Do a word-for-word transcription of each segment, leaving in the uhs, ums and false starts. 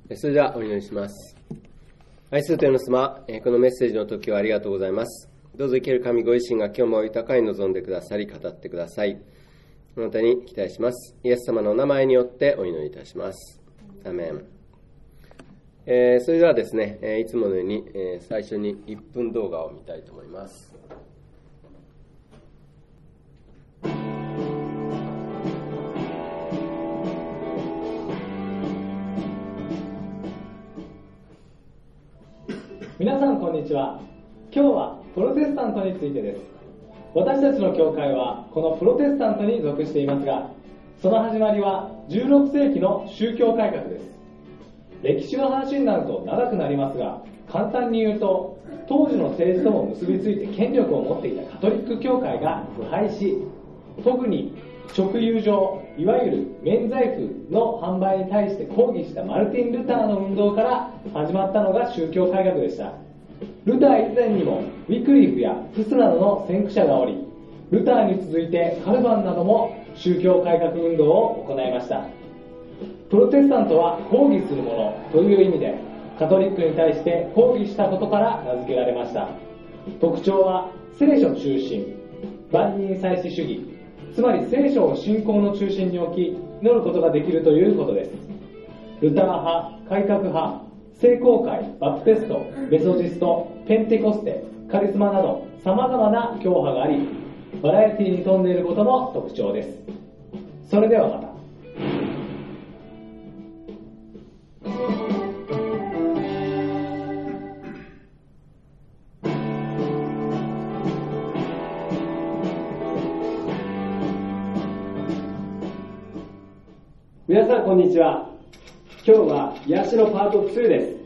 それではお祈りします。愛する天の様、このメッセージの時はありがとうございます。どうぞ生ける神ご自身が今日も豊かに望んでくださり、語ってください。あなたに期待します。イエス様のお名前によってお祈りいたします。アーメン。えー、それではですね、いつものように最初にいっぷん動画を見たいと思います。 皆さんこんにちは。今日はプロテスタントについてです。私たちの教会はこのプロテスタントに属していますが、その始まりはじゅうろくせいきの宗教改革です。歴史の話になると長くなりますが、簡単に言うと当時の政治とも結びついて権力を持っていたカトリック教会が腐敗し、特に直友情、いわゆる免罪符の販売に対して抗議したマルティン・ルターの運動から始まったのが宗教改革でした。ルター以前にもウィクリフやフスなどの先駆者がおり、ルターに続いてカルバンなども宗教改革運動を行いました。プロテスタントは抗議するものという意味で、カトリックに対して抗議したことから名付けられました。特徴は聖書中心、万人祭司主義、つまり聖書を信仰の中心に置き祈ることができるということです。ルター派、改革派、聖公会、バプテスト、メソジスト、ペンテコステ、カリスマなど様々な教派があり、バラエティに富んでいることも特徴です。それではまた。 皆さんこんにちは。今日は癒しのパートツーです。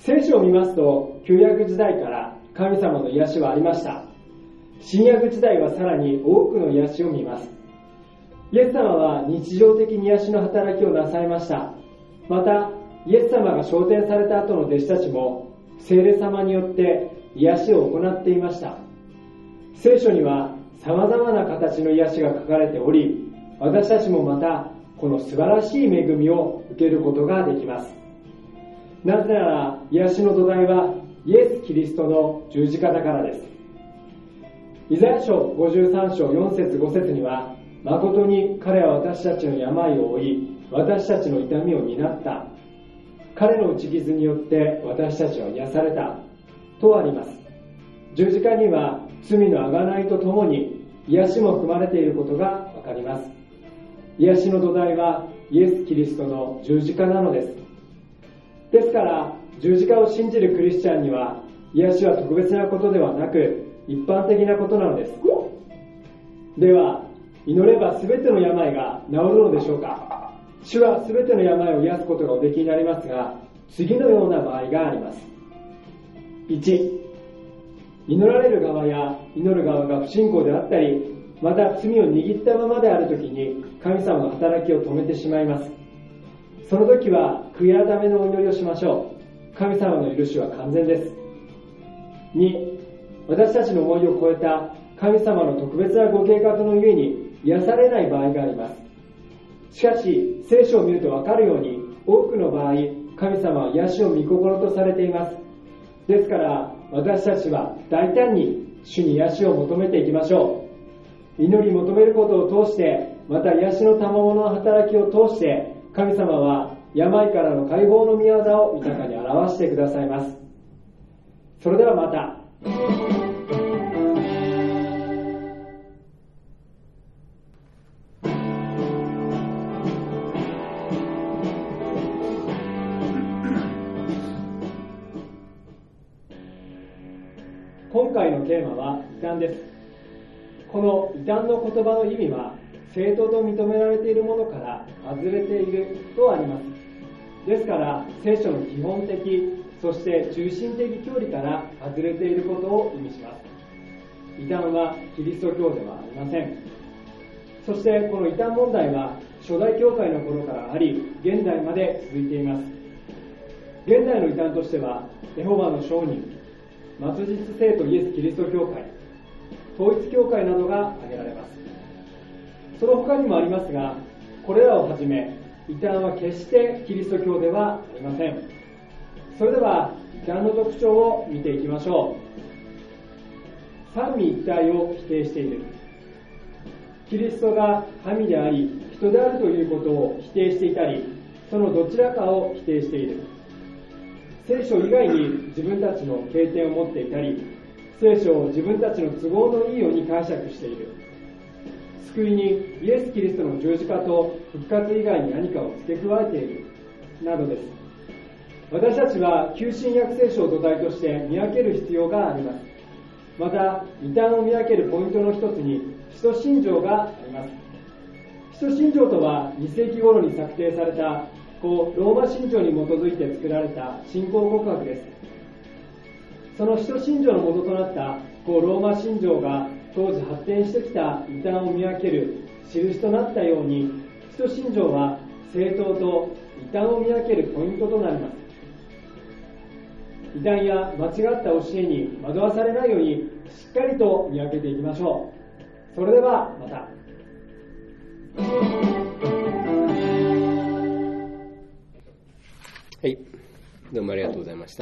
聖書を見ますと、旧約時代から神様の癒しはありました。新約時代はさらに多くの癒しを見ます。イエス様は日常的に癒しの働きをなさいました。またイエス様が昇天された後の弟子たちも聖霊様によって癒しを行っていました。聖書には様々な形の癒しが書かれており、私たちもまたこの素晴らしい恵みを受けることができます。なぜなら癒しの土台はイエス・キリストの十字架だからです。イザヤ書ごじゅうさんしょうよんせつごせつには、誠に彼は私たちの病を負い、私たちの痛みを担った。彼の打ち傷によって私たちは癒された。とあります。十字架には罪の贖いとともに癒しも含まれていることがわかります。癒しの土台はイエス・キリストの十字架なのです。ですから十字架を信じるクリスチャンには癒しは特別なことではなく一般的なことなのです。では祈れば全ての病が治るのでしょうか。主は全ての病を癒すことがおできになりますが、次のような場合があります。いち、祈られる側や祈る側が不信仰であったり、また罪を握ったままであるときに神様の働きを止めてしまいます。その時は悔い改めのお祈りをしましょう。神様の許しは完全です。に、私たちの思いを超えた神様の特別なご計画のゆえに癒されない場合があります。しかし聖書を見るとわかるように、多くの場合神様は癒しを御心とされています。ですから私たちは大胆に主に癒しを求めていきましょう。祈り求めることを通して、また癒しの賜物の働きを通して、神様は病からの解放の御業を豊かに表してくださいます。それではまた。今回のテーマは異端です。この異端の言葉の意味は、正当と認められているものから外れているとあります。ですから聖書の基本的、そして中心的教理から外れていることを意味します。異端はキリスト教ではありません。そしてこの異端問題は初代教会の頃からあり、現代まで続いています。現代の異端としては、エホバの証人、末日聖徒イエス・キリスト教会、統一教会などが挙げられます。その他にもありますが、これらをはじめ異端は決してキリスト教ではありません。それでは異端の特徴を見ていきましょう。三位一体を否定している。キリストが神であり人であるということを否定していたり、そのどちらかを否定している。聖書以外に自分たちの経験を持っていたり、聖書を自分たちの都合のいいように解釈している。救いにイエス・キリストの十字架と復活以外に何かを付け加えているなどです。私たちは旧新約聖書を土台として見分ける必要があります。また異端を見分けるポイントの一つに使徒信条があります。使徒信条とはに世紀頃に策定された故ローマ信条に基づいて作られた信仰告白です。その使徒信条の元となった故ローマ信条が当時発展してきた異端を見分ける印となったように、使徒信条は正統と異端を見分けるポイントとなります。異端や間違った教えに惑わされないようにしっかりと見分けていきましょう。それではまた。 はい、どうもありがとうございました。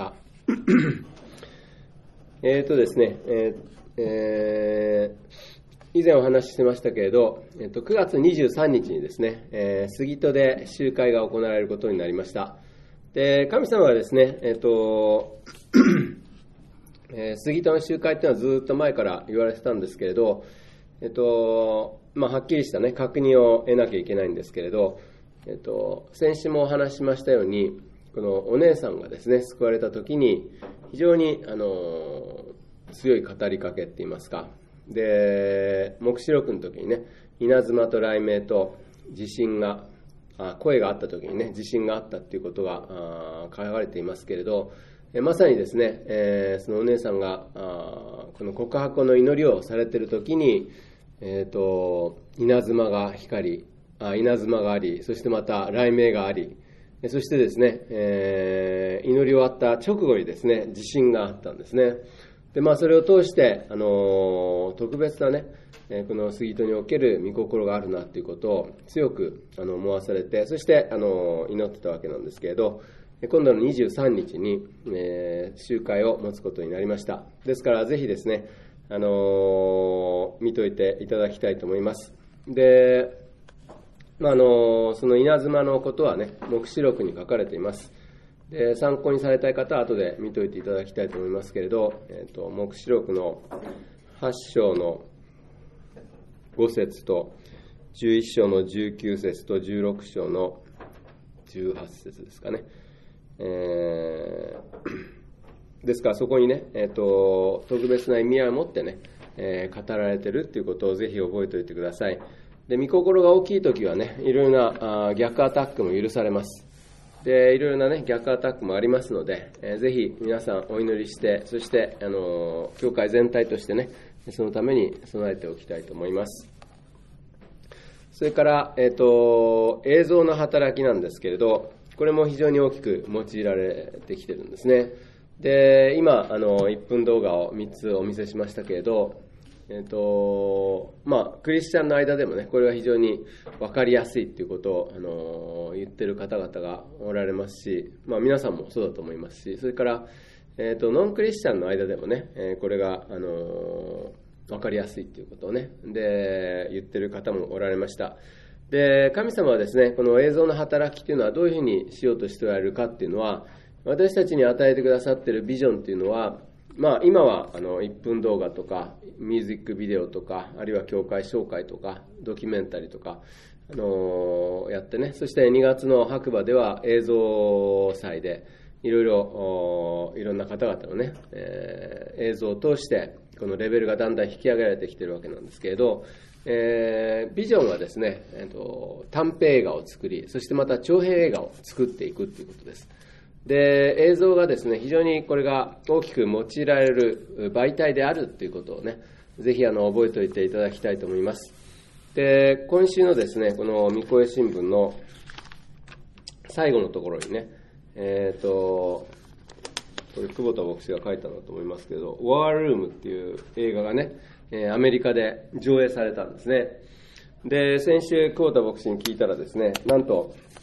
えっとですね、えーえー、以前お話ししてましたけれど、えっと、くがつにじゅうさんにちにですね、えー、杉戸で集会が行われることになりました。で、神様はですね、えっと、えー、杉戸の集会っていうのはずっと前から言われてたんですけれど、えっと、まあ、はっきりしたね、確認を得なきゃいけないんですけれど、えっと、先週もお話ししましたように、このお姉さんがですね、救われたときに、非常に、あの、強い語りかけって言いますか。で、黙示録の時にね、稲妻と雷鳴と地震が、あ声があった時にね、地震があったっていうことが書かれていますけれど、えまさにですね、えー、そのお姉さんがあこの告白の祈りをされている時に、えーと、稲妻が光り、あ稲妻があり、そしてまた雷鳴があり、そしてですね、えー、祈り終わった直後にですね、地震があったんですね。で、まあ、それを通して、あのー、特別なね、えー、この杉戸における御心があるなということを強くあの思わされて、そして、あのー、祈ってたわけなんですけれど、今度のにじゅうさんにちに、えー、集会を持つことになりました。ですから、ぜひですね、あのー、見といていただきたいと思います。で、まあ、あのその稲妻のことはね、黙示録に書かれています。で、参考にされたい方は後で見といていただきたいと思いますけれど、えーと、黙示録のはち章のご節とじゅういっ章のじゅうきゅう節とじゅうろく章のじゅうはち節ですかね。えー、ですからそこにね、えーと、特別な意味合いを持ってね、えー、語られているということをぜひ覚えておいてください。で、御心が大きいときはね、いろいろなあ逆アタックも許されます。で、いろいろなね、逆アタックもありますので、えー、ぜひ皆さんお祈りして、そして、あのー、教会全体としてね、そのために備えておきたいと思います。それから、えっと、映像の働きなんですけれど、これも非常に大きく用いられてきてるんですね。で、今、あの、いっぷん動画をみっつお見せしましたけれど、えっと、まあ、クリスチャンの間でもね、これは非常に分かりやすいということを、あの、言ってる方々がおられますし、まあ、皆さんもそうだと思いますし、それから、えっと、ノンクリスチャンの間でもね、えー、これが、あの、分かりやすいということをね、で、言ってる方もおられました。で、神様はですね、この映像の働きというのはどういうふうにしようとしておられるかっていうのは、私たちに与えてくださっているビジョンっていうのは、まあ、今はあのいっぷん動画とかミュージックビデオとか、あるいは教会紹介とかドキュメンタリーとか、あのー、やってね、そしてにがつの白馬では映像祭でいろいろいろんな方々のね、えー、映像を通してこのレベルがだんだん引き上げられてきているわけなんですけれど、えー、ビジョンはですね、えーと、短編映画を作り、そしてまた長編映画を作っていくということです。で、映像がですね、非常にこれが大きく用いられる媒体であるということをね、ぜひあの覚えておいていただきたいと思います。で、今週のですね、この御声新聞の最後のところにね、えっと、これ久保田牧師が書いたんだと思いますけど、ワールームっていう映画がね、アメリカで上映されたんですね。で、先週久保田牧師に聞いたらですね、なんと、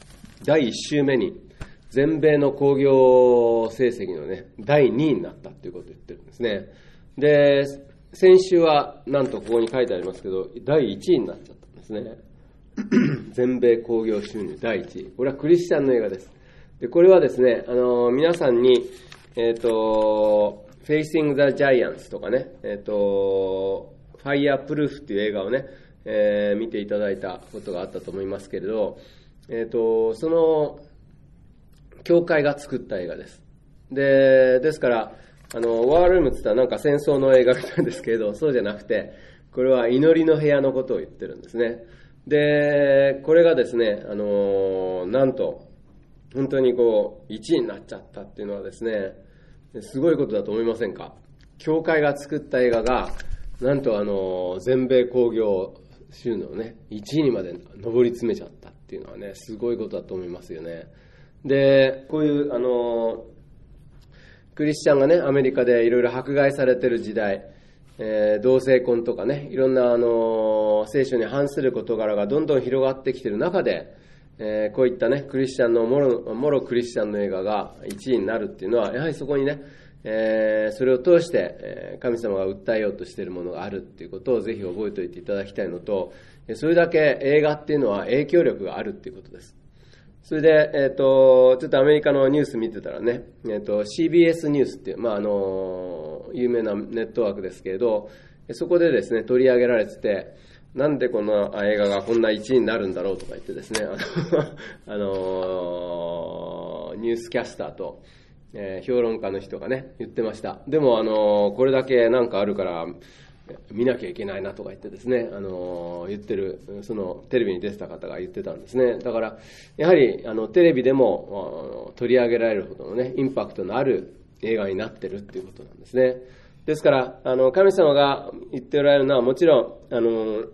だいいっ週目に全米の興行成績のね、だいにいになったということを言ってるんですね。で、先週はなんとここに書いてありますけど、だいいちいになっちゃったんですね。全米興行収入だいいちい。これはクリスチャンの映画です。で、これはですね、あの、皆さんに、えっと、Facing the Giants とかね、えっと、Fireproof っていう映画をね、えー、見ていただいたことがあったと思いますけれど、えっと、その、教会が作った映画です。で、ですから、あの、ワールームって言ったらなんか戦争の映画みたいですけれど、そうじゃなくて、これは祈りの部屋のことを言ってるんですね。で、これがですね、あの、なんと、本当にこう、いちいになっちゃったっていうのはですね、すごいことだと思いませんか？教会が作った映画が、なんとあの、全米興行収入のね、いちいにまで上り詰めちゃったっていうのはね、すごいことだと思いますよね。で、こういう、あの、クリスチャンがね、アメリカでいろいろ迫害されてる時代、えー、同性婚とかね、いろんな、あの、聖書に反する事柄がどんどん広がってきている中で、えー、こういったね、クリスチャンの、もろ、もろクリスチャンの映画がいちいになるっていうのは、やはりそこにね、えー、それを通して、えー、神様が訴えようとしているものがあるっていうことをぜひ覚えておいていただきたいのと、それだけ映画っていうのは影響力があるっていうことです。それで、えっと、ちょっとアメリカのニュース見てたらね、えっと、シービーエス ニュースっていう、まあ、あの、有名なネットワークですけれど、そこでですね、取り上げられてて、なんでこの映画がこんないちいになるんだろうとか言ってですね、あの、あのニュースキャスターと、えー、評論家の人がね、言ってました。でも、あの、これだけなんかあるから、見なきゃいけないなとか言ってですね、あの言ってる、そのテレビに出てた方が言ってたんですね。だからやはりあのテレビでも取り上げられるほどのね、インパクトのある映画になってるっていうことなんですね。ですからあの神様が言っておられるのはもちろんあの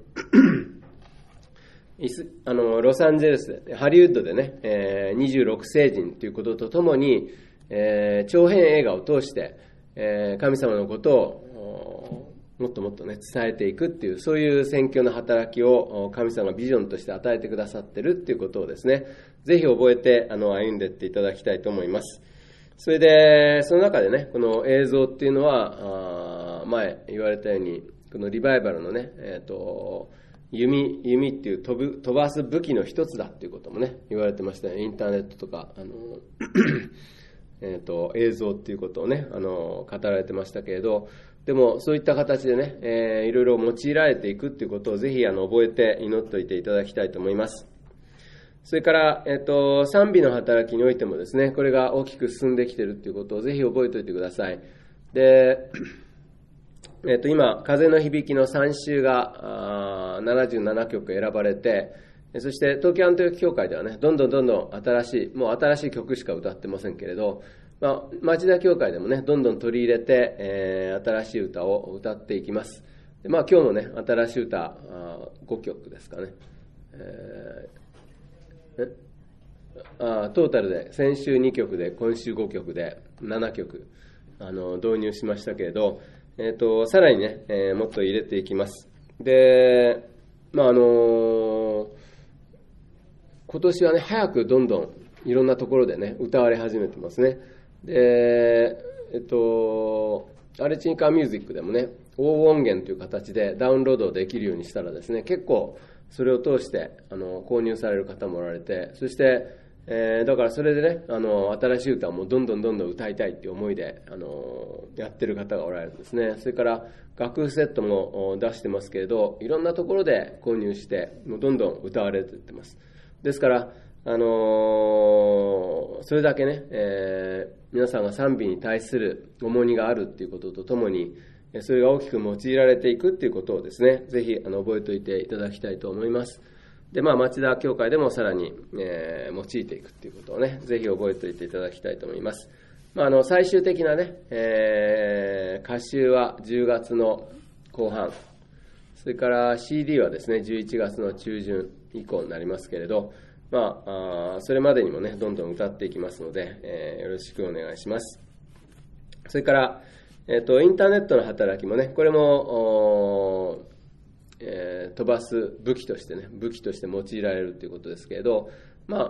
イスあのロサンゼルスでハリウッドでね、えー、にじゅうろくせいじんということとともに、えー、長編映画を通して、えー、神様のことをもっともっとね、伝えていくっていう、そういう宣教の働きを神様がビジョンとして与えてくださってるっていうことをですね、ぜひ覚えて、あの、歩んでいっていただきたいと思います。それで、その中でね、この映像っていうのは、あ前言われたように、このリバイバルのね、えっと、弓、弓っていう飛ぶ、飛ばす武器の一つだっていうこともね、言われてましたね。インターネットとか、あの、えっと、映像っていうことをね、あの、語られてましたけれど、でもそういった形でね、えー、いろいろ用いられていくっていうことをぜひあの覚えて祈っておいていただきたいと思います。それから、えっと、賛美の働きにおいてもですね、これが大きく進んできているっていうことをぜひ覚えておいてください。で、えっと、今、風の響きのさん週がななじゅうななきょく選ばれて、そして東京アントニオ教会ではね、どんどんどんどん新しい、もう新しい曲しか歌ってませんけれど、まあ、町田教会でもね、どんどん取り入れて、えー、新しい歌を歌っていきます。でまあ、今日もね、新しい歌ごきょくですかね。えー、えあトータルで、先週にきょくで、今週ごきょくで、ななきょくあの導入しましたけれど、えーと、さらにね、えー、もっと入れていきます。で、まああのー、今年はね、早くどんどんいろんなところでね、歌われ始めてますね。で、えっと、アレチンカーミュージックでもね、大音源という形でダウンロードできるようにしたらですね、結構それを通してあの購入される方もおられて、そして、えー、だからそれでね、あの新しい歌をもうどんどんどんどん歌いたいっていう思いであのやってる方がおられるんですね。それから楽譜セットも出してますけれど、いろんなところで購入してもうどんどん歌われていってます。ですからあのー、それだけね、えー、皆さんが賛美に対する重荷があるっていうこととともに、それが大きく用いられていくっていうことをですね、ぜひあの覚えておいていただきたいと思います。で、まあ、町田教会でもさらに、えー、用いていくっていうことをね、ぜひ覚えておいていただきたいと思います。まあ、あの最終的なね、えー、歌集はじゅうがつの後半、それから シーディー はですね、じゅういちがつの中旬以降になりますけれど、まあ、あそれまでにもね、どんどん歌っていきますので、えー、よろしくお願いします。それから、えっと、インターネットの働きもね、これも、えー、飛ばす武器としてね、武器として用いられるということですけれど、まあ、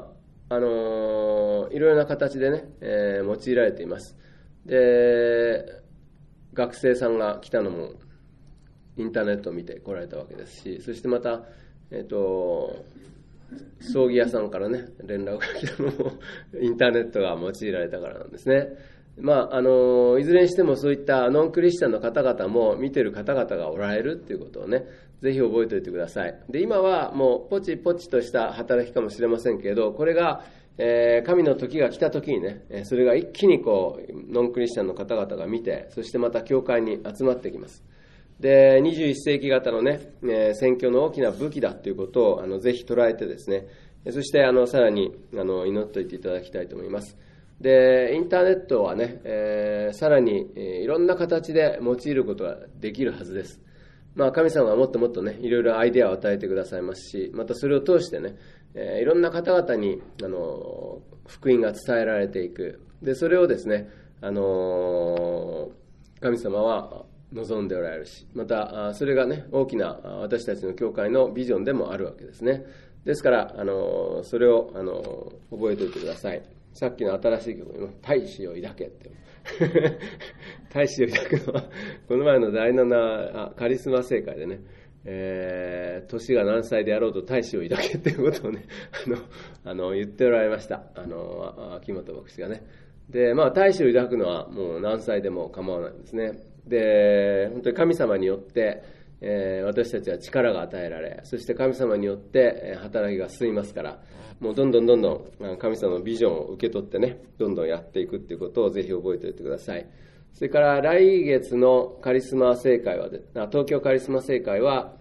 あのー、いろいろな形でね、えー、用いられています。で、学生さんが来たのもインターネットを見て来られたわけですし、そしてまた、えっと、葬儀屋さんからね、連絡が来たのもインターネットが用いられたからなんですね。まあ、あのいずれにしてもそういったノンクリスチャンの方々も見ている方々がおられるということをね、ぜひ覚えておいてください。で、今はもうポチポチとした働きかもしれませんけれど、これが、えー、神の時が来た時にね、それが一気にこうノンクリスチャンの方々が見て、そしてまた教会に集まってきます。で、にじゅういっ世紀型のね、えー、宣教の大きな武器だということをあのぜひ捉えてですね、そしてあのさらにあの祈っておいていただきたいと思います。で、インターネットはね、えー、さらに、えー、いろんな形で用いることができるはずです。まあ、神様はもっともっとね、いろいろアイデアを与えてくださいますし、またそれを通してね、えー、いろんな方々に、あのー、福音が伝えられていく。で、それをですね、あのー、神様は望んでおられるし、また、それがね、大きな私たちの教会のビジョンでもあるわけですね。ですから、あのー、それを、あのー、覚えておいてください。さっきの新しい曲の大志を抱けって大志を抱くのはこの前のだいななカリスマ聖会でね、えー、年が何歳であろうと大志を抱けっていうことをねあのあの言っておられました、あの秋元牧師がね。で、まあ、大志を抱くのはもう何歳でも構わないんですね。で、本当に神様によってえー、私たちは力が与えられ、そして神様によって働きが進みますから、もうどんどんどんどん神様のビジョンを受け取ってね、どんどんやっていくっていうことをぜひ覚えておいてください。それから来月のカリスマ聖会は、東京カリスマ聖会は、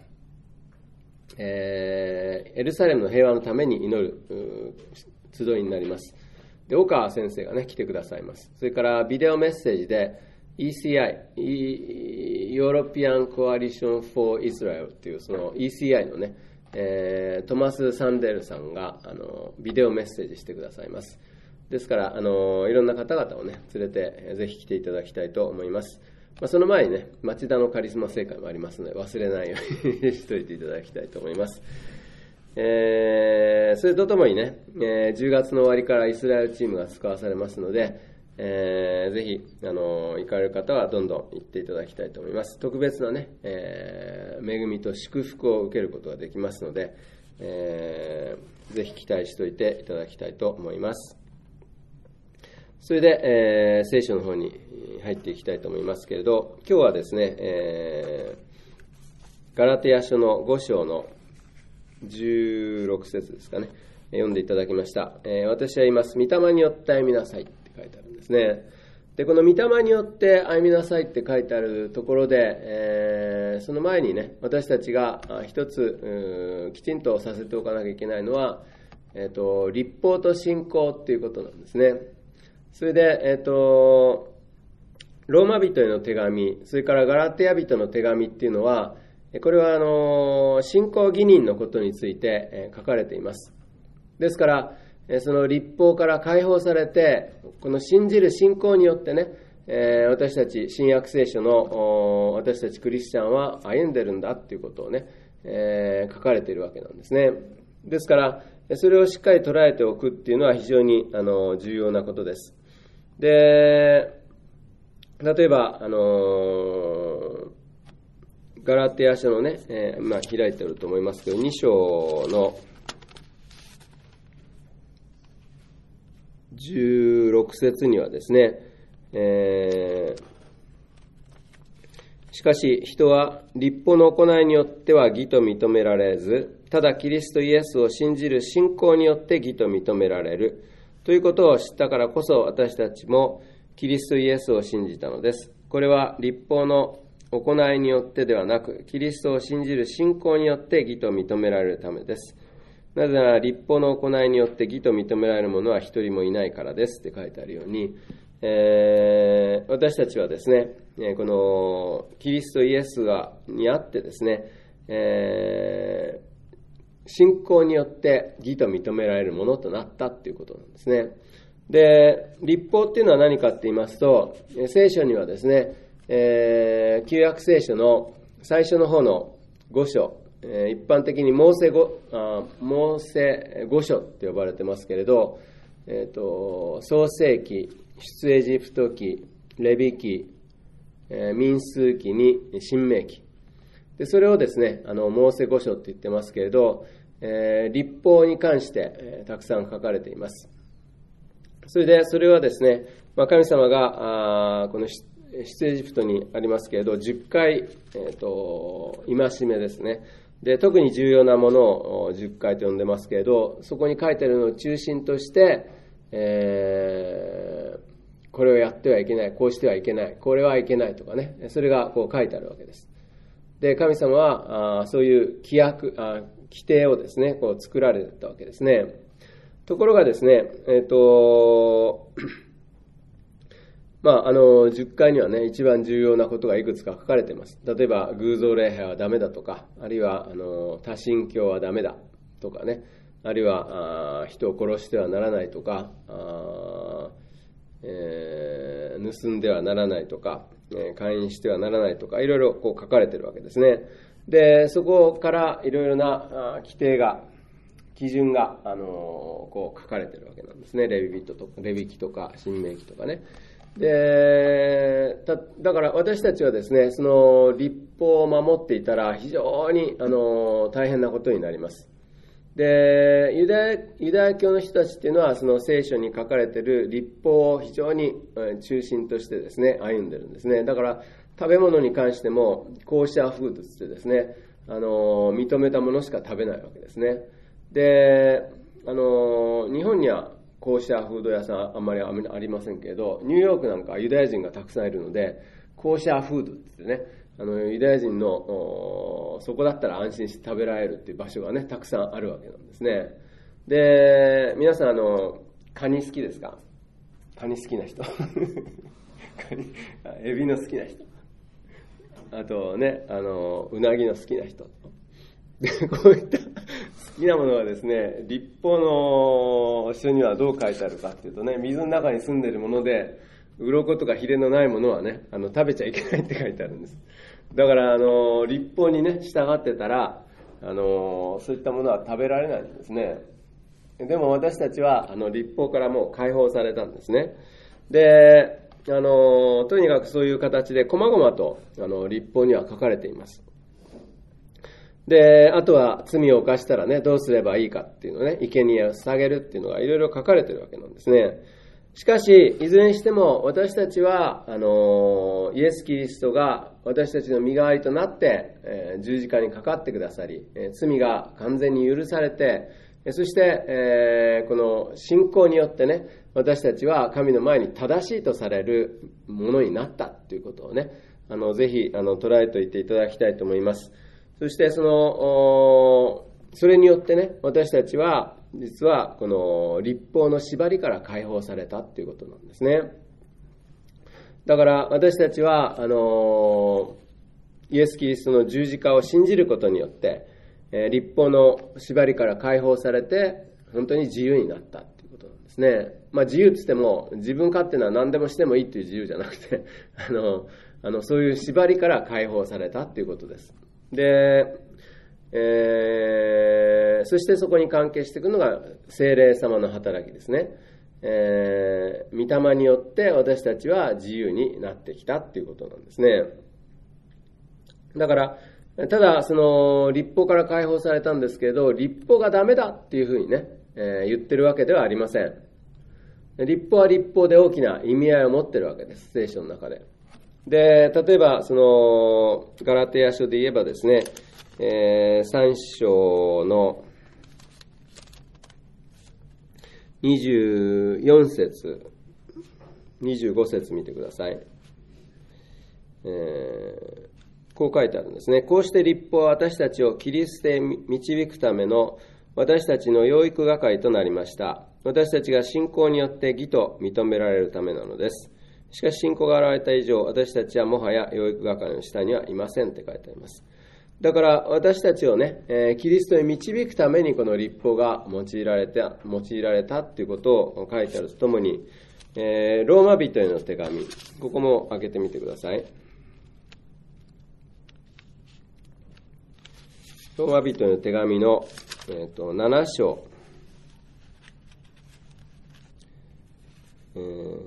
えー、エルサレムの平和のために祈る集いになります。で、岡川先生がね、来てくださいます。それからビデオメッセージで、イーシーアイ、European Coalition for Israel っていうその イーシーアイ のね、えー、トマス・サンデルさんがあのビデオメッセージしてくださいます。ですからあのいろんな方々をね連れてぜひ来ていただきたいと思います。まあ、その前にね、町田のカリスマ聖会もありますので忘れないようにしておいていただきたいと思います。えー、それとともにね、えー、じゅうがつの終わりからイスラエルチームが使わされますので、えー、ぜひあの行かれる方はどんどん行っていただきたいと思います。特別なね、えー、恵みと祝福を受けることができますので、えー、ぜひ期待しておいていただきたいと思います。それで、えー、聖書の方に入っていきたいと思いますけれど、今日はですね、えー、ガラテヤ書のご章のじゅうろく節ですかね、読んでいただきました。えー、私は言います。御霊によって歩みなさいって書いてあるんですね。で、この御霊によって歩みなさいって書いてあるところで、えー、その前にね、私たちが一つきちんとさせておかなきゃいけないのは、えーと、律法と信仰っていうことなんですね。それで、えーと、ローマ人への手紙、それからガラテヤ人の手紙っていうのは、これはあの信仰義人のことについて書かれています。ですから、その律法から解放されて、この信じる信仰によってね、私たち新約聖書の私たちクリスチャンは歩んでるんだっていうことをね、書かれているわけなんですね。ですから、それをしっかり捉えておくっていうのは非常にあの重要なことです。で、例えば、あのガラテヤ書のね、えー、まあ開いてあると思いますけど、に章のじゅうろく節にはですね、えー、しかし人は律法の行いによっては義と認められず、ただキリストイエスを信じる信仰によって義と認められるということを知ったからこそ、私たちもキリストイエスを信じたのです。これは律法の行いによってではなく、キリストを信じる信仰によって義と認められるためです。なぜなら律法の行いによって義と認められる者は一人もいないからですって書いてあるように、えー、私たちはですね、このキリストイエスがにあってですね、えー、信仰によって義と認められるものとなったっていうことなんですね。で、律法っていうのは何かって言いますと、聖書にはですね、えー、旧約聖書の最初の方のご章、えー、一般的にモーセご、あ、モーセご書って呼ばれてますけれど、 えー、と創世記、出エジプト記、レビ記、えー、民数記に申命記で、それをですね、あのモーセ五書って言ってますけれど、えー、律法に関して、えー、たくさん書かれています。それでそれはですね、まあ、神様があこの出エジプトにありますけれど、じゅっかい、えー、と戒めですね。で、特に重要なものをじゅっかいと呼んでますけれど、そこに書いてあるのを中心として、えー、これをやってはいけない、こうしてはいけない、これはいけないとかね、それがこう書いてあるわけです。で、神様はあそういう規約、あ規定をですね、こう作られたわけですね。ところがですね、えっと、まあ、あの、じゅっかいにはね、一番重要なことがいくつか書かれています。例えば、偶像礼拝はダメだとか、あるいは、あの、多神教はダメだとかね、あるいは、あ人を殺してはならないとか、あえー、盗んではならないとか、えー、勧誘してはならないとか、いろいろこう書かれているわけですね。で、そこからいろいろな規定が、基準が、あのこう書かれているわけなんですね。レビ人とか、レビ記とか、申命記とかね。で、だ, だから私たちはですね、その律法を守っていたら非常に、あの大変なことになります。で、ユダヤ、ユダヤ教の人たちっていうのは、その聖書に書かれている律法を非常に中心としてですね、歩んでるんですね。だから、食べ物に関しても、コーシャーフードってですね、あの、認めたものしか食べないわけですね。で、あの、日本にはコーシャーフード屋さんあんまりありませんけれど、ニューヨークなんかはユダヤ人がたくさんいるので、コーシャーフードってね、あのユダヤ人のそこだったら安心して食べられるっていう場所がね、たくさんあるわけなんですね。で、皆さん、あの、カニ好きですか？カニ好きな人。カニ、エビの好きな人。あとね、あの、うなぎの好きな人。で、こういった好きなものはですね、律法の書にはどう書いてあるかっていうとね、水の中に住んでいるもので、鱗とかヒレのないものはね、あの、食べちゃいけないって書いてあるんです。だから、あの、律法にね、従ってたら、あの、そういったものは食べられないんですね。でも私たちは、あの、律法からもう解放されたんですね。で、あの、とにかくそういう形で、細々と、あの、律法には書かれています。で、あとは罪を犯したらね、どうすればいいかっていうのをね、生贄を捧げるっていうのがいろいろ書かれてるわけなんですね。しかし、いずれにしても私たちは、あの、イエス・キリストが私たちの身代わりとなって、えー、十字架にかかってくださり、えー、罪が完全に許されて、そして、えー、この信仰によってね、私たちは神の前に正しいとされるものになったということをね、あの、ぜひ、あの、捉えておいていただきたいと思います。そして、その、それによってね、私たちは、実は、この律法の縛りから解放されたということなんですね。だから、私たちは、あの、イエス・キリストの十字架を信じることによって、えー、律法の縛りから解放されて、本当に自由になったということなんですね。まあ、自由って言っても、自分勝手な何でもしてもいいという自由じゃなくて、あの、あのそういう縛りから解放されたということです。で、えー、そしてそこに関係していくのが聖霊様の働きですね。えー、御霊によって私たちは自由になってきたっていうことなんですね。だから、ただその律法から解放されたんですけど、律法がダメだっていうふうにね、えー、言ってるわけではありません。律法は律法で大きな意味合いを持ってるわけです、聖書の中で。で、例えばそのガラテヤ書で言えばですね、えー、さん章のにじゅうよん節、にじゅうご節見てください。えー、こう書いてあるんですね。こうして律法は私たちをキリストへ導くための私たちの養育係となりました。私たちが信仰によって義と認められるためなのです。しかし信仰が現れた以上、私たちはもはや養育係の下にはいませんって書いてあります。だから私たちをね、えー、キリストに導くためにこの律法が用いられた、用いられたということを書いてあるとともに、えー、ローマ人への手紙、ここも開けてみてください。ローマ人への手紙の、えー、となな章、 ー、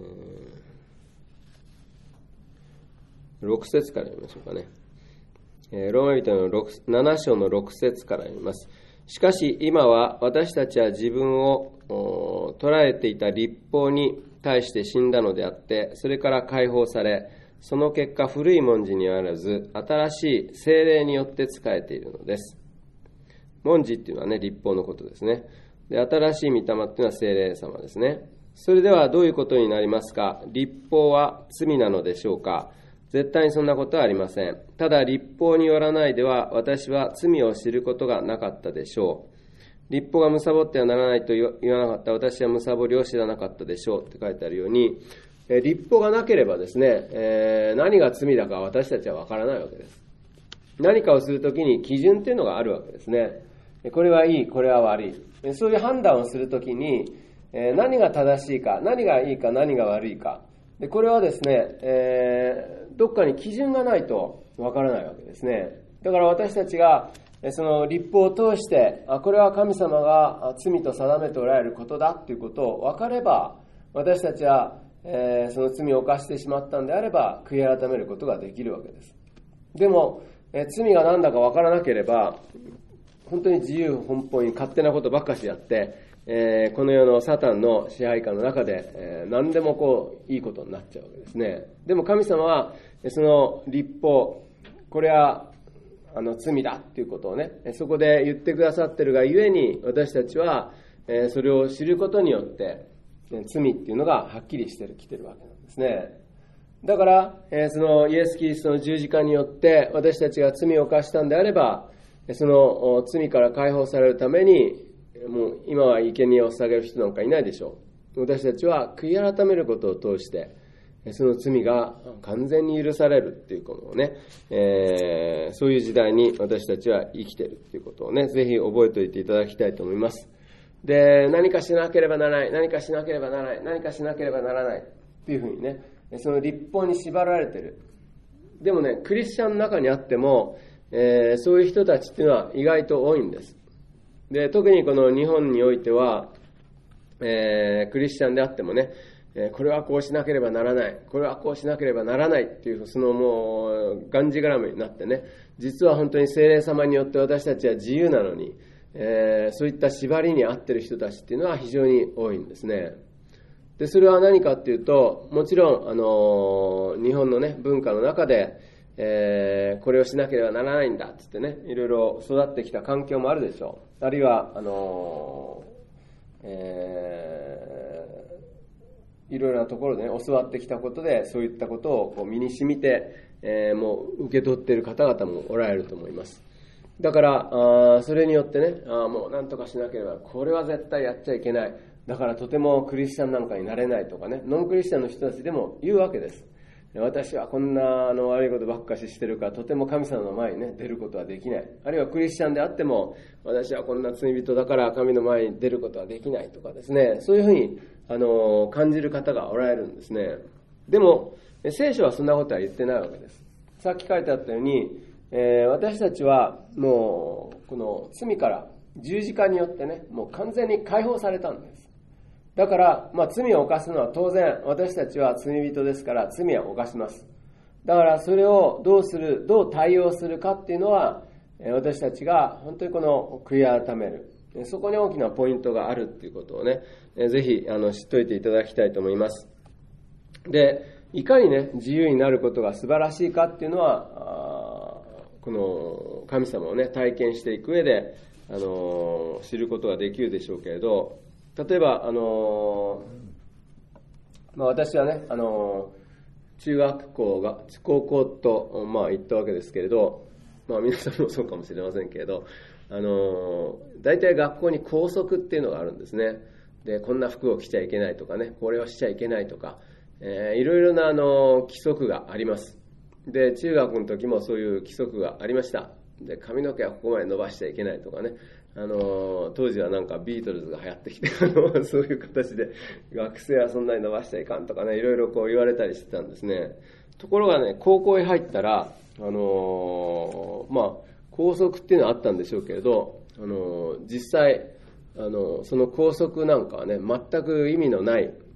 ろく節から読みましょうかね。えー、ローマ人のなな章のろく節から読みます。しかし今は私たちは自分を捉えていた律法に対して死んだのであって、それから解放され、その結果古い文字にあらず新しい聖霊によって仕えているのです。文字っていうのはね、律法のことですね。で、新しい御霊っていうのは聖霊様ですね。それではどういうことになりますか？律法は罪なのでしょうか？絶対にそんなことはありません。ただ律法によらないでは私は罪を知ることがなかったでしょう。律法が貪ってはならないと言わなかった私は貪りを知らなかったでしょうって書いてあるように、律法がなければですね、えー、何が罪だか私たちは分からないわけです。何かをするときに基準っていうのがあるわけですね。これはいい、これは悪い。そういう判断をするときに、えー、何が正しいか、何がいいか、何が悪いか。でこれはですね、えー、どっかに基準がないと分からないわけですね。だから私たちがその律法を通して、あ、これは神様が罪と定めておられることだということを分かれば、私たちは、えー、その罪を犯してしまったんであれば悔い改めることができるわけです。でも、えー、罪が何だか分からなければ本当に自由奔放に勝手なことばっかしやって、えー、この世のサタンの支配下の中で、えー、何でもこういいことになっちゃうわけですね。でも神様はその律法、これはあの罪だっていうことをね、そこで言ってくださってるがゆえに、私たちは、えー、それを知ることによって罪っていうのがはっきりしてるきてるわけなんですね。だから、えー、そのイエス・キリストの十字架によって私たちが罪を犯したんであれば、その罪から解放されるために、もう今は生贄を捧げる人なんかいないでしょう。私たちは悔い改めることを通してその罪が完全に許されるっていうことをね、えー、そういう時代に私たちは生きているっていうことをね、ぜひ覚えておいていただきたいと思います。で、何かしなければならない、何かしなければならない、何かしなければならないっていうふうにね、その律法に縛られている。でもね、クリスチャンの中にあっても、えー、そういう人たちっていうのは意外と多いんです。で、特にこの日本においては、えー、クリスチャンであってもね、これはこうしなければならない、これはこうしなければならないっていう、そのもうがんじがらめになってね、実は本当に聖霊様によって私たちは自由なのに、えー、そういった縛りに合っている人たちっていうのは非常に多いんですね。でそれは何かっていうと、もちろん、あのー、日本のね文化の中で、えー、これをしなければならないんだっつってね、いろいろ育ってきた環境もあるでしょう。あるいはあのーえー、いろいろなところで、ね、教わってきたことでそういったことをこう身に染みて、えー、もう受け取っている方々もおられると思います。だからあそれによってね、あもう何とかしなければ、これは絶対やっちゃいけない、だからとてもクリスチャンなんかになれないとかね、ノンクリスチャンの人たちでも言うわけです。私はこんなあの悪いことばっかししてるから、とても神様の前に、ね、出ることはできない。あるいはクリスチャンであっても、私はこんな罪人だから神の前に出ることはできないとかですね、そういうふうにあの感じる方がおられるんですね。でも聖書はそんなことは言ってないわけです。さっき書いてあったように、えー、私たちはもうこの罪から十字架によってね、もう完全に解放されたんです。だから、まあ、罪を犯すのは当然、私たちは罪人ですから罪は犯します。だからそれをどうする、どう対応するかっていうのは、私たちが本当にこの悔い改める、そこに大きなポイントがあるっていうことをね、ぜひあの知っておいていただきたいと思います。で、いかにね自由になることが素晴らしいかっていうのは、この神様をね体験していく上であの知ることができるでしょうけれど、例えば、あのまあ、私はね、あの中学校が高校と、まあ、行ったわけですけれど、まあ、皆さんもそうかもしれませんけれど、あの大体学校に校則っていうのがあるんですね。で、こんな服を着ちゃいけないとかね、これをしちゃいけないとか、えー、いろいろなあの規則があります。で、中学の時もそういう規則がありました。で、髪の毛はここまで伸ばしちゃいけないとかね、あの当時はなんかビートルズが流行ってきて、あのそういう形で学生はそんなに伸ばしちゃいかんとかね、いろいろこう言われたりしてたんですね。ところがね、高校へ入ったら、あのー、まあ校則っていうのはあったんでしょうけれど、あのー、実際あのその校則なんかはね全く意味のない、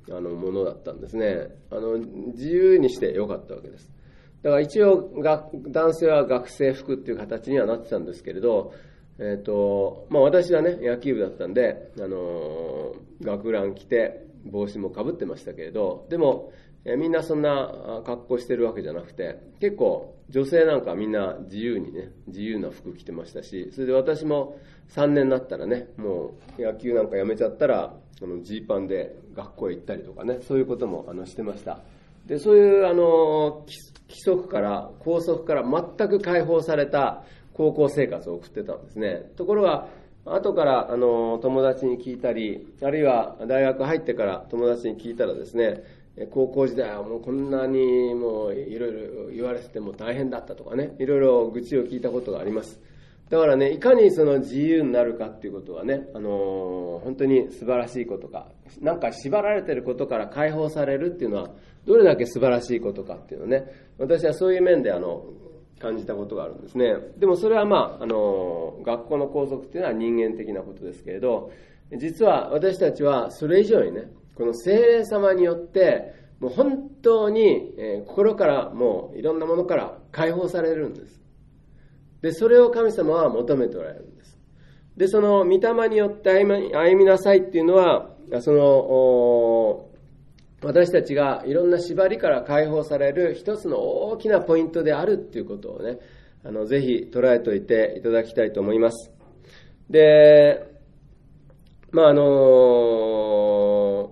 あのものだったんですね。あの自由にしてよかったわけです。だから一応が男性は学生服っていう形にはなってたんですけれど、えーとまあ、私はね野球部だったんで、あのー、学ラン着て帽子もかぶってましたけれど、でも、えー、みんなそんな格好してるわけじゃなくて、結構女性なんかみんな自由にね自由な服着てましたし、それで私もさんねんになったらね、もう野球なんかやめちゃったらジーパンで学校へ行ったりとかね、そういうこともあのしてました。でそういうあの規則から校則から全く解放された高校生活を送ってたんですね。ところが後からあの友達に聞いたり、あるいは大学入ってから友達に聞いたらですね、高校時代はもうこんなにもういろいろ言われてても大変だったとかね、いろいろ愚痴を聞いたことがあります。だからね、いかにその自由になるかっていうことはね、あのー、本当に素晴らしいことか、なんか縛られていることから解放されるっていうのはどれだけ素晴らしいことかっていうのね、私はそういう面であの感じたことがあるんですね。でもそれはまあ、あのー、学校の校則っていうのは人間的なことですけれど、実は私たちはそれ以上にね、この聖霊様によってもう本当に、えー、心からもういろんなものから解放されるんです。でそれを神様は求めておられるんです。でその御霊によって歩み、歩みなさいっていうのは、その私たちがいろんな縛りから解放される一つの大きなポイントであるっていうことをね、あのぜひ捉えておいていただきたいと思います。でまああの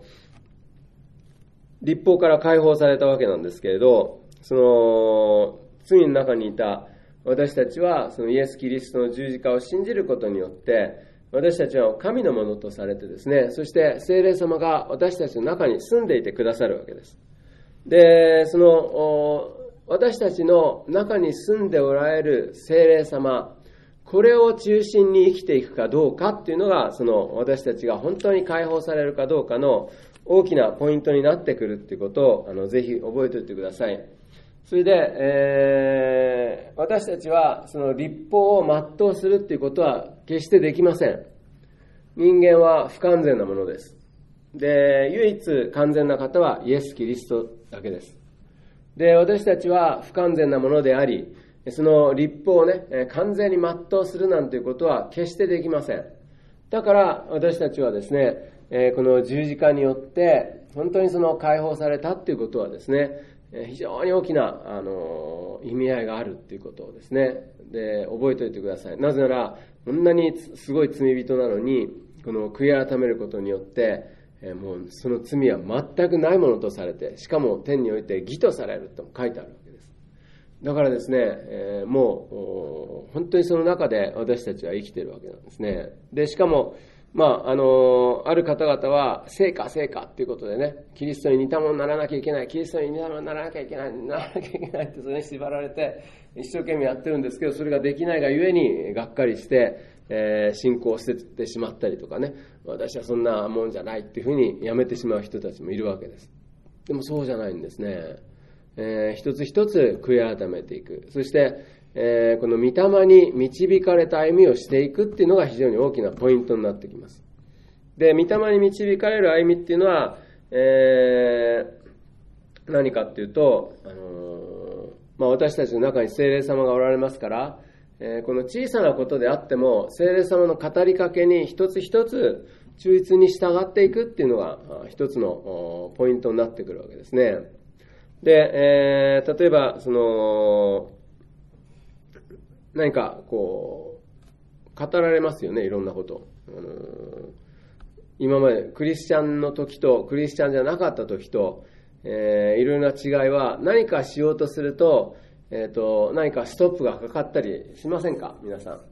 律法から解放されたわけなんですけれど、その罪の中にいた私たちはそのイエス・キリストの十字架を信じることによって私たちは神のものとされてですね、そして聖霊様が私たちの中に住んでいてくださるわけです。でその私たちの中に住んでおられる聖霊様、これを中心に生きていくかどうかっていうのが、その私たちが本当に解放されるかどうかの大きなポイントになってくるっていうことをあのぜひ覚えておいてください。それで、えー、私たちはその律法を全うするっていうことは決してできません。人間は不完全なものです。で、唯一完全な方はイエス・キリストだけです。で、私たちは不完全なものであり、その律法をね、完全に全うするなんていうことは決してできません。だから私たちはですね、この十字架によって本当にその解放されたっていうことはですね、非常に大きなあの意味合いがあるっていうことをですね、で覚えておいてください。なぜならこんなにすごい罪人なのに、この悔い改めることによってもうその罪は全くないものとされて、しかも天において義とされると書いてあるわけです。だからですね、えー、もう本当にその中で私たちは生きているわけなんですね。でしかもまあ、あの、ある方々は、聖歌、聖歌っていうことでね、キリストに似たものにならなきゃいけない、キリストに似たものにならなきゃいけない、ならなきゃいけないってそれに縛られて、一生懸命やってるんですけど、それができないがゆえに、がっかりして、えー、信仰を捨ててしまったりとかね、私はそんなもんじゃないっていうふうにやめてしまう人たちもいるわけです。でもそうじゃないんですね。えー、一つ一つ悔い改めていく。そして、えー、この御霊に導かれた歩みをしていくっていうのが非常に大きなポイントになってきます。で、御霊に導かれる歩みっていうのは、えー、何かっていうと、あのーまあ、私たちの中に聖霊様がおられますから、えー、この小さなことであっても聖霊様の語りかけに一つ一つ忠実に従っていくっていうのが一つのポイントになってくるわけですね。で、えー、例えばその何かこう語られますよね、いろんなこと。あのー、今までクリスチャンの時とクリスチャンじゃなかった時と、えー、いろいろな違いは、何かしようとすると、えーと、何かストップがかかったりしませんか、皆さん。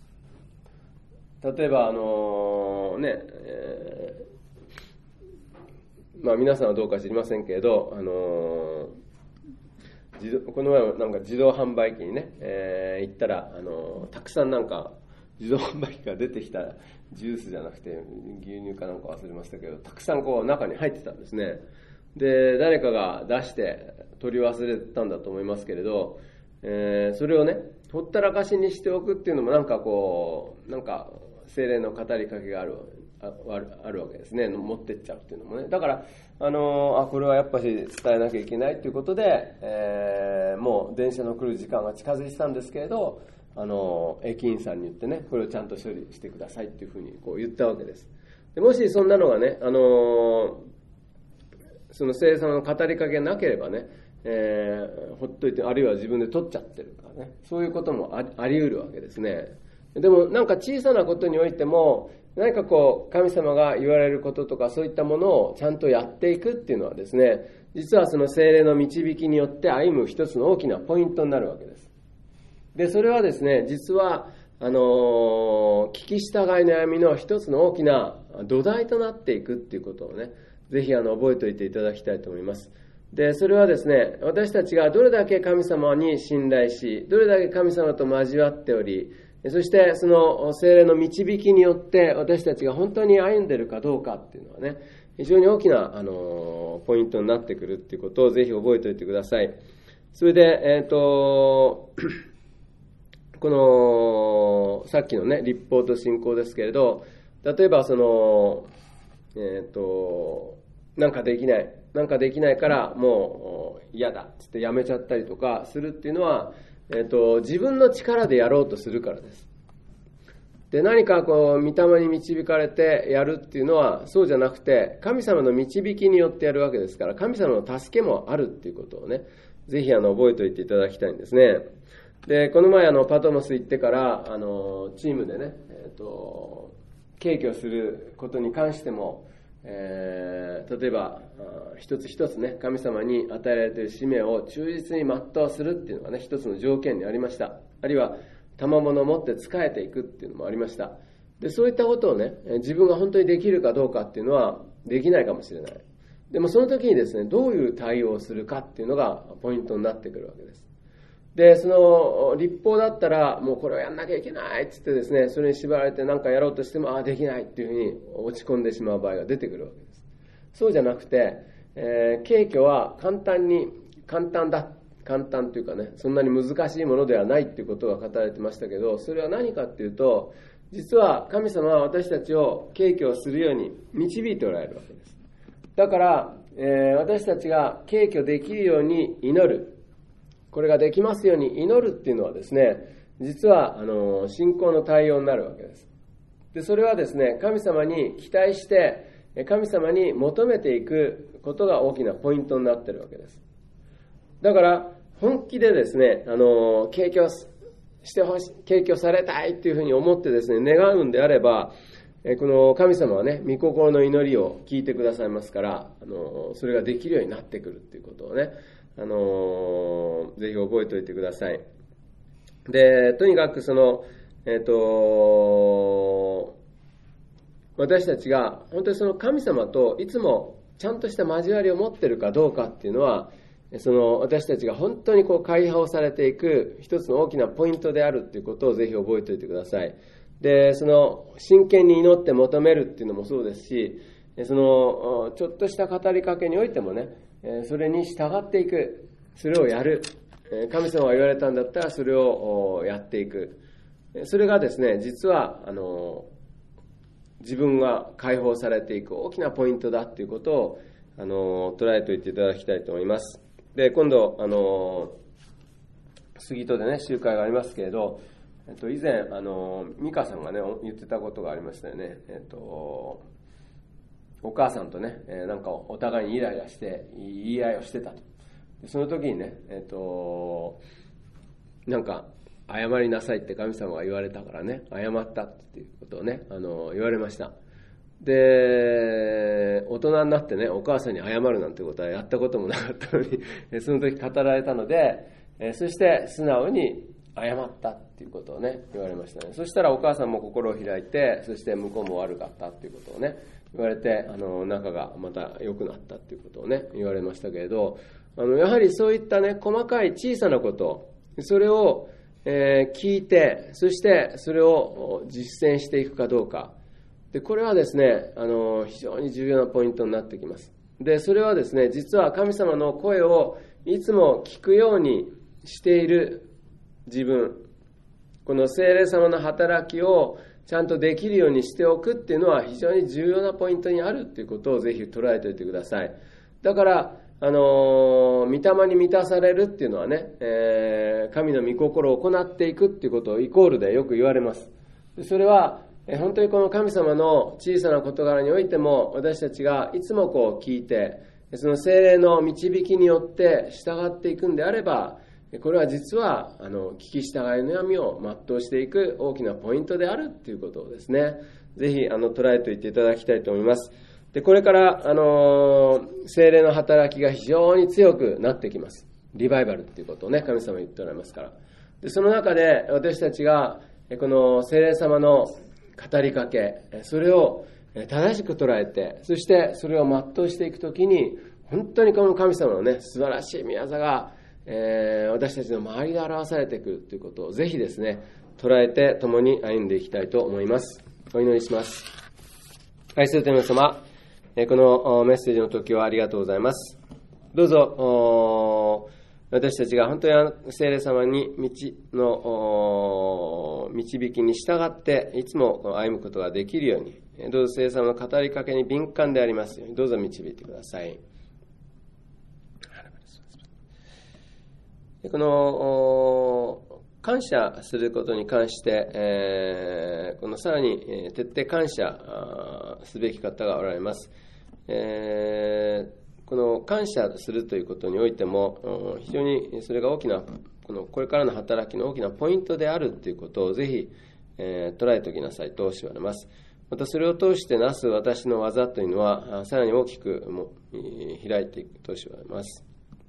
例えばあのー、ね、えー、まあ皆さんはどうか知りませんけれど、あのーこの前もなんか自動販売機にね、えー、行ったら、あのたくさんなんか自動販売機が出てきたジュースじゃなくて牛乳かなんか忘れましたけど、たくさんこう中に入ってたんですね。で、誰かが出して取り忘れたんだと思いますけれど、えー、それをねほったらかしにしておくっていうのもなんかこうなんか聖霊の語りかけがあるある、あるわけですね。持ってっちゃうっていうのもね。だから、あのあこれはやっぱり伝えなきゃいけないということで、えー、もう電車の来る時間が近づいてたんですけれど、あの駅員さんに言ってね、これをちゃんと処理してくださいっていうふうにこう言ったわけです。でもしそんなのがね、あのその聖霊様の語りかけがなければね、えー、ほっといて、あるいは自分で取っちゃってるからね、そういうこともあり、あり得るわけですね。でもなんか小さなことにおいても、何かこう神様が言われることとかそういったものをちゃんとやっていくっていうのはですね、実はその聖霊の導きによって歩む一つの大きなポイントになるわけです。で、それはですね、実はあの聞き従いの歩みの一つの大きな土台となっていくっていうことをね、ぜひあの覚えておいていただきたいと思います。で、それはですね、私たちがどれだけ神様に信頼し、どれだけ神様と交わっており、そしてその聖霊の導きによって私たちが本当に歩んでいるかどうかっていうのはね、非常に大きなあのポイントになってくるっていうことをぜひ覚えておいてください。それで、えっと、このさっきのね、立法と信仰ですけれど、例えばその、えっと、なんかできない、なんかできないからもう嫌だっつってやめちゃったりとかするっていうのは、えっと、自分の力でやろうとするからです。で、何かこう、御霊に導かれてやるっていうのは、そうじゃなくて、神様の導きによってやるわけですから、神様の助けもあるっていうことをね、ぜひあの、覚えておいていただきたいんですね。で、この前あの、パトモス行ってから、あの、チームでね、えっと、敬虚することに関しても、えー、例えば一つ一つね、神様に与えられている使命を忠実に全うするっていうのがね、一つの条件にありました。あるいは賜物を持って仕えていくっていうのもありました。で、そういったことをね、自分が本当にできるかどうかっていうのはできないかもしれない。でもその時にですね、どういう対応をするかっていうのがポイントになってくるわけです。で、その立法だったら、もうこれをやんなきゃいけないって言ってですね、それに縛られて何かやろうとしても、ああ、できないっていうふうに落ち込んでしまう場合が出てくるわけです。そうじゃなくて、えー、敬虚は簡単に、簡単だ、簡単というかね、そんなに難しいものではないっていうことが語られてましたけど、それは何かっていうと、実は神様は私たちを敬虚をするように導いておられるわけです。だから、えー、私たちが敬虚できるように祈る。これができますように祈るっていうのはですね、実はあの信仰の対応になるわけです。で、それはですね、神様に期待して神様に求めていくことが大きなポイントになっているわけです。だから本気でですね、あの敬虚してほしい、敬虚されたいっていうふうに思ってですね、願うんであれば、この神様はね、御心の祈りを聞いてくださいますから、あのそれができるようになってくるっていうことをね、あのぜひ覚えておいてください。で、とにかくその、えっと、私たちが本当にその神様といつもちゃんとした交わりを持っているかどうかっていうのは、その私たちが本当にこう解放されていく一つの大きなポイントであるっていうことをぜひ覚えておいてください。で、その真剣に祈って求めるっていうのもそうですし、そのちょっとした語りかけにおいてもね、それに従っていく、それをやる、神様が言われたんだったらそれをやっていく、それがですね、実はあの自分が解放されていく大きなポイントだということをあの捉えておいていただきたいと思います。で、今度あの杉戸でね、集会がありますけれど、えっと、以前あの美香さんがね言ってたことがありましたよね。えっとお母さんとね、えー、なんかお互いにイライラして言い合いをしてたと。その時にね、えっとなんか謝りなさいって神様が言われたからね、謝ったっていうことをね、あの言われました。で、大人になってね、お母さんに謝るなんてことはやったこともなかったのに、その時語られたので、そして素直に謝ったっていうことをね、言われましたね。そしたらお母さんも心を開いて、そして向こうも悪かったっていうことをね、言われて、あの仲がまた良くなったっていうことをね、言われましたけれど、あのやはりそういったね、細かい小さなこと、それを、えー、聞いて、そしてそれを実践していくかどうか。で、これはですね、あの非常に重要なポイントになってきます。で、それはですね、実は神様の声をいつも聞くようにしている自分、この聖霊様の働きをちゃんとできるようにしておくっていうのは非常に重要なポイントにあるっていうことをぜひ捉えておいてください。だからあのー、御霊に満たされるっていうのはね、えー、神の御心を行っていくっていうことをイコールでよく言われます。それは本当にこの神様の小さな事柄においても、私たちがいつもこう聞いて、その聖霊の導きによって従っていくんであれば、これは実はあの聞き従いの闇を全うしていく大きなポイントであるということをですね、ぜひあの捉えておいていただきたいと思います。で、これからあの聖霊の働きが非常に強くなってきます。リバイバルっていうことをね、神様言っておられますから。で、その中で私たちがこの聖霊様の語りかけ、それを正しく捉えて、そしてそれを全うしていくときに、本当にこの神様のね、素晴らしい御業が、えー、私たちの周りで表されてくるということをぜひですね、捉えて共に歩んでいきたいと思います。お祈りします。愛する天の様、このメッセージの時はありがとうございます。どうぞ私たちが本当に聖霊様に道の導きに従っていつも歩むことができるように、どうぞ聖霊様の語りかけに敏感でありますようにどうぞ導いてください。この感謝することに関して、えー、このさらに徹底感謝すべき方がおられます。えーこの感謝するということにおいても、非常にそれが大きな、このこれからの働きの大きなポイントであるということをぜひ、えー、捉えておきなさいと教えられます。またそれを通してなす私の技というのは、さらに大きくも開いていくと教えられます。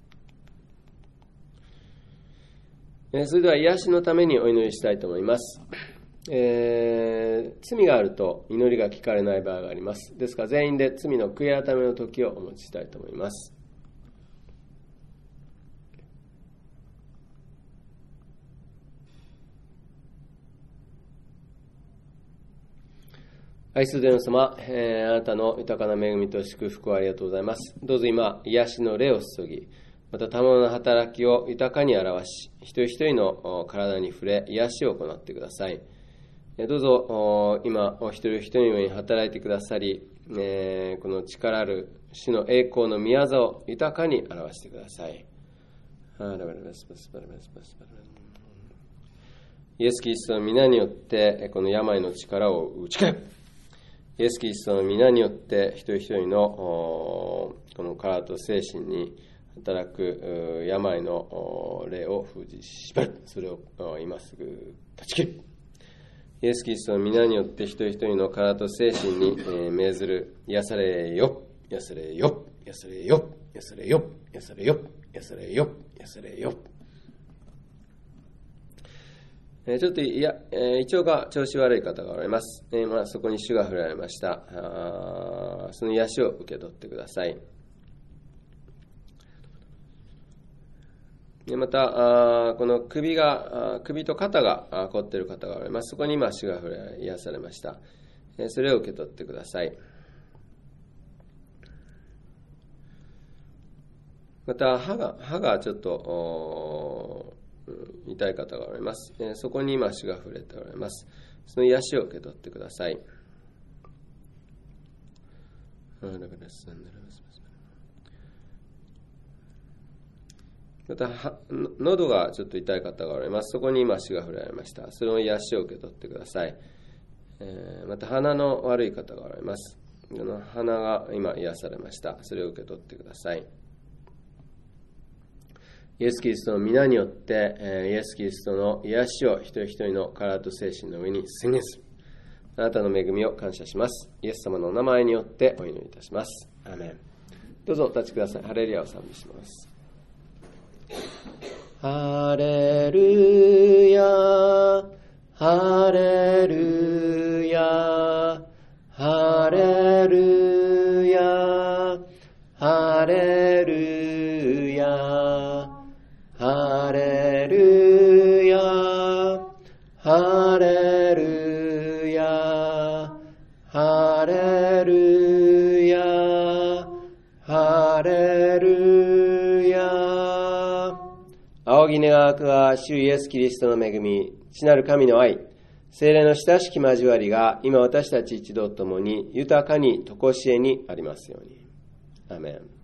それでは癒しのためにお祈りしたいと思います。えー、罪があると祈りが聞かれない場合があります。ですから全員で罪の悔い改めの時をお持ちしたいと思います。愛する天の様、えー、あなたの豊かな恵みと祝福をありがとうございます。どうぞ今癒しの霊を注ぎ、また賜物の働きを豊かに表し、一人一人の体に触れ癒しを行ってください。どうぞ今お一人一人のように働いてくださり、えー、この力ある主の栄光の御業を豊かに表してください。イエス・キリストの皆によってこの病の力を打ち切る。イエス・キリストの皆によって一人一人のこの体と精神に働く病の霊を封じ縛る。それを今すぐ断ち切る。イエス・キリストの皆によって一人一人の体と精神に命ずる。癒されよ、癒されよ、癒されよ、癒されよ、癒されよ、癒されよ、癒されよ。ちょっといや胃腸が調子悪い方がおられます。まあ、そこに主が触れられました。その癒しを受け取ってください。また、この首が、首と肩が凝っている方がおられます。そこに今、主が触れ、癒されました。それを受け取ってください。また、歯が、歯がちょっと痛い方がおられます。そこに今、主が触れておられます。その癒しを受け取ってください。また喉がちょっと痛い方がおられます。そこに今足が触れられました。それを癒しを受け取ってください。えー、また鼻の悪い方がおられます。この鼻が今癒されました。それを受け取ってください。イエス・キリストの皆によって、えー、イエス・キリストの癒しを一人一人の体と精神の上に宣言する。あなたの恵みを感謝します。イエス様のお名前によってお祈りいたします。アーメン。どうぞお立ちください。ハレルヤを賛美します。ハレルヤ、ハレルヤ、ハレルヤ、ハレルヤ、ハレルヤ、ハレルヤ、ハレルヤ、ハレルヤ。仰ぎ願わくは主イエスキリストの恵み、父なる神の愛、 聖霊の親しき交わりが今私たち一同ともに豊かに常しえにありますように。アーメン。